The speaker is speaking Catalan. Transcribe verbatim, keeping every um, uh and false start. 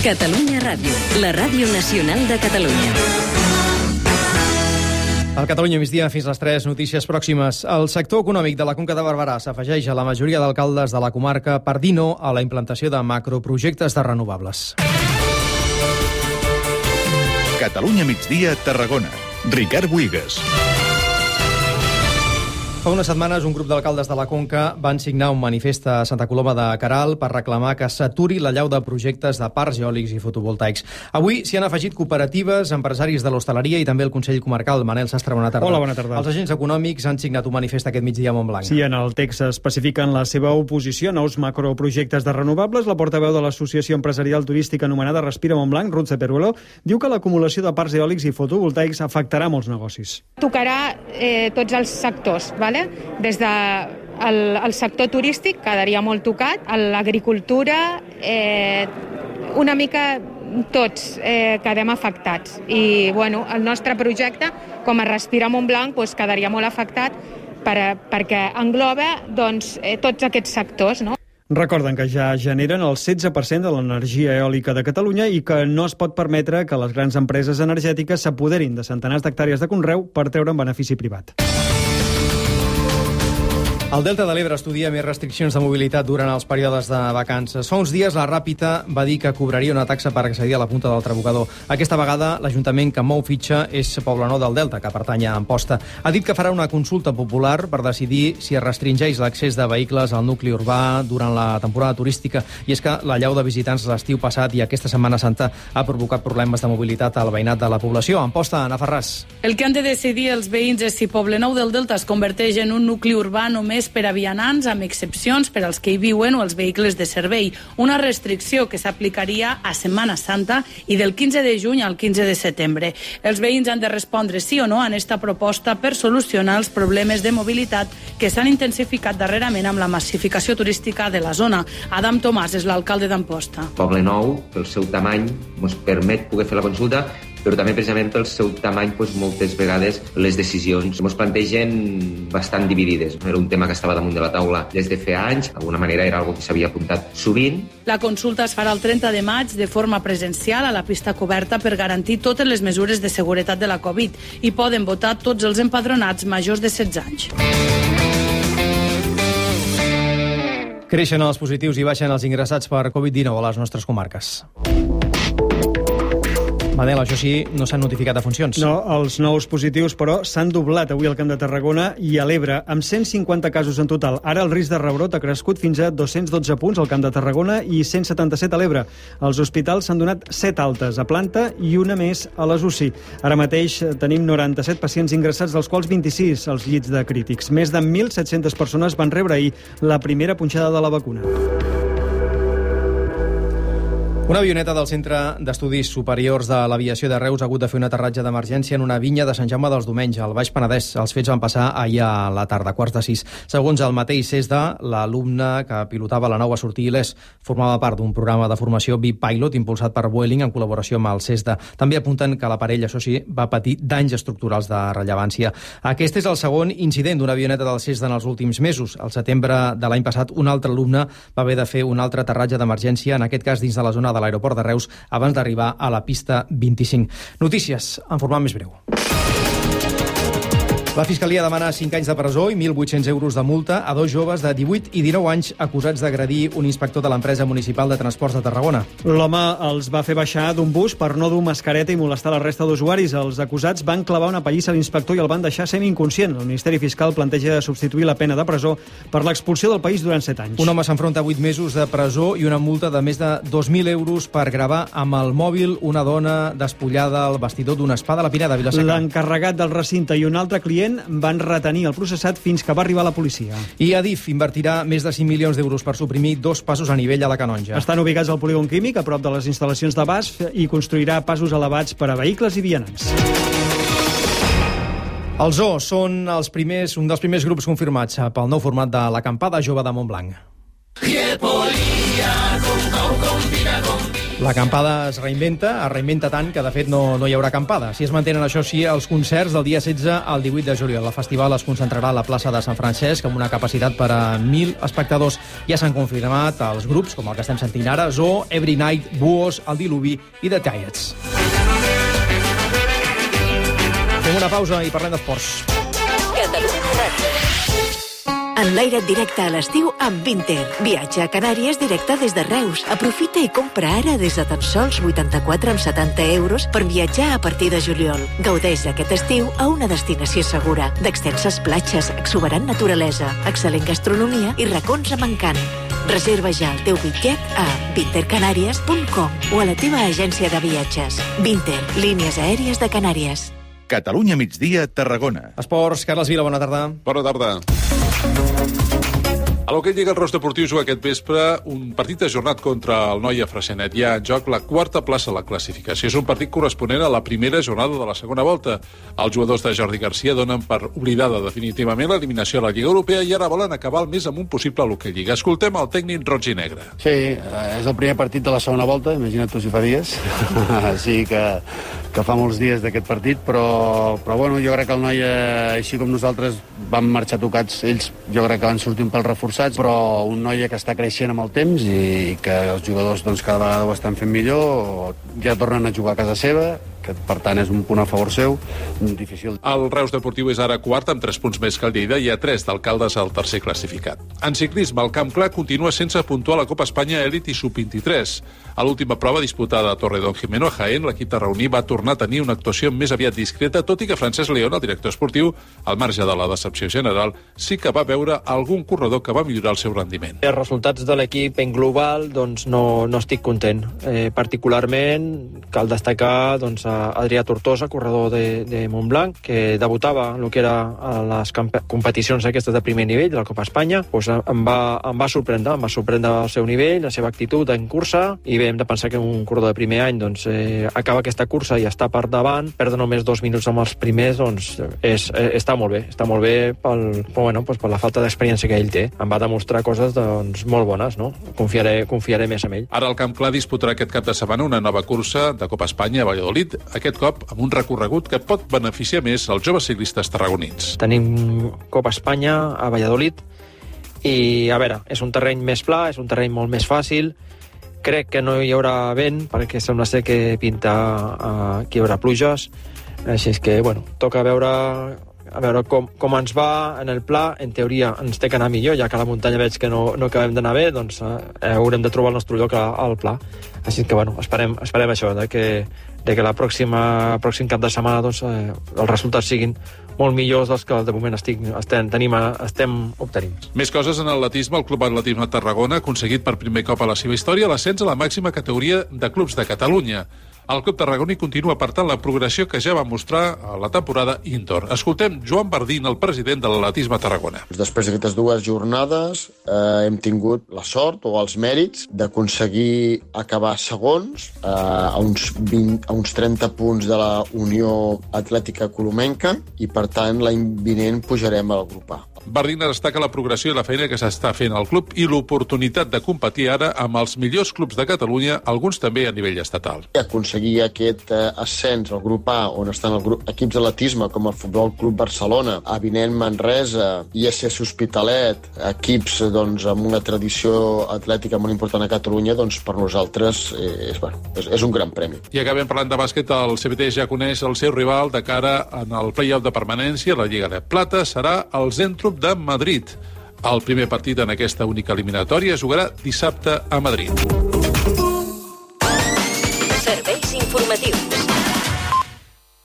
Catalunya Ràdio, la ràdio nacional de Catalunya. Al Catalunya migdia fins les tres, notícies pròximes. El sector econòmic de la Conca de Barberà s'afegeix a la majoria d'alcaldes de la comarca per dir no a la implantació de macroprojectes de renovables. Catalunya migdia, Tarragona. Ricard Buigas. Fa unes setmanes, un grup d'alcaldes de la Conca van signar un manifest a Santa Coloma de Queralt per reclamar que s'aturi l'allau de projectes de parcs eòlics i fotovoltaics. Avui s'hi han afegit cooperatives, empresaris de l'hostaleria i també el Consell Comarcal. Manel Sastre, bona tarda. Hola, bona tarda. Els agents econòmics han signat un manifest aquest migdia a Montblanc. Sí, en el text especifiquen la seva oposició a nous macroprojectes de renovables. La portaveu de l'Associació Empresarial Turística anomenada Respira Montblanc, Ruth Ceperuelo, diu que l'acumulació de parcs eòlics i fotovoltaics afectarà molts negocis. Tocarà eh, tots els sectors, ¿vale? Des de el, el sector turístic quedaria molt tocat, l'agricultura, eh, una mica tots eh, quedem afectats. I bueno, el nostre projecte, com a Respira Montblanc, doncs, quedaria molt afectat per, perquè engloba doncs, eh, tots aquests sectors, no? Recorden que ja generen el setze per cent de l'energia eòlica de Catalunya i que no es pot permetre que les grans empreses energètiques s'apoderin de centenars d'hectàrees de conreu per treure'n benefici privat. El Delta de l'Ebre estudia més restriccions de mobilitat durant els períodes de vacances. Fa uns dies la Ràpita va dir que cobraria una taxa per accedir a la punta del Trabocador. Aquesta vegada l'Ajuntament que mou fitxa és Poblenou del Delta, que pertany a Amposta. Ha dit que farà una consulta popular per decidir si es restringeix l'accés de vehicles al nucli urbà durant la temporada turística. I és que l'allau de visitants l'estiu passat i aquesta Setmana Santa ha provocat problemes de mobilitat al veïnat de la població. Amposta, Ana Ferràs. El que han de decidir els veïns és si Poblenou del Delta es converteix en un nucli urbà només per a vianants, amb excepcions per als que hi viuen o els vehicles de servei. Una restricció que s'aplicaria a Setmana Santa i del quinze de juny al quinze de setembre. Els veïns han de respondre sí o no a aquesta proposta per solucionar els problemes de mobilitat que s'han intensificat darrerament amb la massificació turística de la zona. Adam Tomàs és l'alcalde d'Amposta. Poblenou, pel seu tamany, ens permet poder fer la consulta, però també precisament pel seu tamany doncs, moltes vegades les decisions ens plantegen bastant dividides. Era un tema que estava damunt de la taula des de fa anys, d'alguna manera era algo que s'havia apuntat sovint. La consulta es farà el trenta de maig de forma presencial a la pista coberta per garantir totes les mesures de seguretat de la Covid i poden votar tots els empadronats majors de setze anys. Creixen els positius i baixen els ingressats per Covid dinou a les nostres comarques. Manel, això sí, no s'han notificat de funcions. No, els nous positius, però, s'han doblat avui al Camp de Tarragona i a l'Ebre, amb cent cinquanta casos en total. Ara el risc de rebrot ha crescut fins a dos-cents dotze punts al Camp de Tarragona i cent setanta-set a l'Ebre. Als hospitals s'han donat set altes a planta i una més a les U C I. Ara mateix tenim noranta-set pacients ingressats, dels quals vint-i-sis als llits de crítics. Més de mil set-centes persones van rebre ahir la primera punxada de la vacuna. Una avioneta del Centre d'Estudis Superiors de l'Aviació de Reus ha hagut de fer un aterratge d'emergència en una vinya de Sant Jaume dels Domenys, al Baix Penedès. Els fets van passar ahir a la tarda, quarts de sis. Segons el mateix CESDA, l'alumne que pilotava la nau a sortir il·lès formava part d'un programa de formació B-Pilot impulsat per Vueling en col·laboració amb el CESDA. També apunten que l'aparell, això sí, va patir danys estructurals de rellevància. Aquest és el segon incident d'una avioneta del CESDA en els últims mesos. Al setembre de l'any passat, un altre alumne va haver de fer un altre aterratge d'emergència, en aquest cas dins de la zona de l'aeroport de Reus, abans d'arribar a la pista vint-i-cinc. Notícies en format més breu. La Fiscalia demana cinc anys de presó i mil vuit-cents euros de multa a dos joves de divuit i dinou anys acusats d'agredir un inspector de l'empresa municipal de transports de Tarragona. L'home els va fer baixar d'un bus per no dur mascareta i molestar la resta d'usuaris. Els acusats van clavar una pallissa a l'inspector i el van deixar semi-inconscient. El Ministeri Fiscal planteja substituir la pena de presó per l'expulsió del país durant set anys. Un home s'enfronta a vuit mesos de presó i una multa de més de dos mil euros per gravar amb el mòbil una dona despullada al vestidor d'un spa de la Pineda, Vila-seca. L'encarregat del recinte i un altre client van retenir el processat fins que va arribar la policia. I Adif invertirà més de cinc milions d'euros per suprimir dos passos a nivell a la Canonja. Estan ubicats al polígon químic, a prop de les instal·lacions de B A S F, i construirà passos elevats per a vehicles i vianants. Els Zoo són els primers, un dels primers grups confirmats pel nou format de l'acampada jove de Montblanc. L'acampada es reinventa, es reinventa tant que de fet no, no hi haurà acampada. Si es mantenen, això sí, els concerts del dia setze al divuit de juliol. El festival es concentrarà a la plaça de Sant Francesc amb una capacitat per a mil espectadors. Ja s'han confirmat els grups, com el que estem sentint ara, Zoo, Every Night, Buos, El Diluvi i The Tiets. Fem una pausa i parlem d'esports. Catalunya Ràdio. Enlaire't directe a l'estiu amb Vinter. Viatge a Canàries directe des de Reus. Aprofita i compra ara des de tan sols vuitanta-quatre amb setanta euros per viatjar a partir de juliol. Gaudeix aquest estiu a una destinació segura, d'extenses platges, exuberant naturalesa, excel·lent gastronomia i racons amb encant. Reserva ja el teu bitllet a vintercanàries punt com o a la teva agència de viatges. Vinter, línies aèries de Canàries. Catalunya migdia, Tarragona. Esports, Carles Vila, bona tarda. Bona tarda. A l'Hoquei Lliga el Reus Deportiu juga aquest vespre un partit ajornat contra el Noia Freixenet. Hi ha en joc la quarta plaça a la classificació. És un partit corresponent a la primera jornada de la segona volta. Els jugadors de Jordi Garcia donen per oblidada definitivament l'eliminació a la Lliga Europea i ara volen acabar el mes amb un possible Hoquei Lliga. Escoltem el tècnic roig i negre. Sí, és el primer partit de la segona volta, imagina't tu si fa dies. Sí que, que fa molts dies d'aquest partit, però, però bueno, jo crec que el Noia, així com nosaltres, vam marxar tocats. Ells jo crec que van sortir un pèl reforçats, però un Noia que està creixent amb el temps i que els jugadors doncs, cada vegada ho estan fent millor, ja tornen a jugar a casa seva, que per tant és un punt a favor seu, difícil. El Reus Deportiu és ara quart amb tres punts més que el Lleida i a tres d'Alcaldes al tercer classificat. En ciclisme, el Camp Clar continua sense puntuar la Copa Espanya Elit i sub vint-i-tres. A l'última prova disputada a Torredón Jimeno a Jaén, l'equip tarragoní va tornar a tenir una actuació més aviat discreta, tot i que Francesc León, el director esportiu, al marge de la decepció general, sí que va veure algun corredor que va millorar el seu rendiment. Els resultats de l'equip en global doncs no, no estic content. Eh, particularment cal destacar doncs, a Adrià Tortosa, corredor de, de Montblanc, que debutava en el que era a les competicions aquestes de primer nivell de la Copa Espanya. Doncs em, va, em va sorprendre, em va sorprendre el seu nivell, la seva actitud en cursa, i bé, hem de pensar que un corredor de primer any doncs, eh, acaba aquesta cursa i està per davant, perdre només dos minuts amb els primers, doncs és, eh, està molt bé, està molt bé pel, bueno, doncs per la falta d'experiència que ell té. Em va demostrar coses doncs, molt bones, no? Confiaré, confiaré més en ell. Ara el Camp Clar disputarà aquest cap de setmana una nova cursa de Copa Espanya a Valladolid, aquest cop amb un recorregut que pot beneficiar més els joves ciclistes tarragonins. Tenim Copa Espanya a Valladolid i, a veure, és un terreny més pla, és un terreny molt més fàcil. Crec que no hi haurà vent, perquè sembla ser que pinta uh, que hi haurà pluges. Així és que, bueno, toca veure, a veure com, com ens va en el pla. En teoria ens té que anar millor, ja que a la muntanya veig que no, no acabem d'anar bé, doncs uh, haurem de trobar el nostre lloc al pla. Així que, bueno, esperem, esperem això, de que, de que la pròxima, pròxim cap de setmana doncs, eh, els resultats siguin molt millors dels que de moment estic, estem, tenim, estem obtenint. Més coses en atletisme. El Club Atletisme Tarragona ha aconseguit per primer cop a la seva història l'ascens a la màxima categoria de clubs de Catalunya. El Club Tarragoní continua, per tant, la progressió que ja va mostrar a la temporada indoor. Escoltem Joan Bardín, el president de l'Atletisme Tarragona. Després d'aquestes dues jornades eh, hem tingut la sort o els mèrits d'aconseguir acabar segons eh, a, uns vint, a uns trenta punts de la Unió Atlètica Colomenca i, per tant, l'any vinent pujarem al grup A. Bardín destaca la progressió i la feina que s'està fent al club i l'oportunitat de competir ara amb els millors clubs de Catalunya, alguns també a nivell estatal. Aconseguir aquest eh, ascens al grup A, on estan el grup, equips d'atletisme com el Futbol Club Barcelona, Avinent Manresa, I S S Hospitalet, equips doncs, amb una tradició atlètica molt important a Catalunya, doncs per nosaltres eh, és, bueno, és, és un gran premi. I acabem parlant de bàsquet. El C B T ja coneix el seu rival de cara en el play-off de permanència. La Lliga de Plata serà el Zentrum de Madrid. El primer partit en aquesta única eliminatòria es jugarà dissabte a Madrid. Serveis informatius.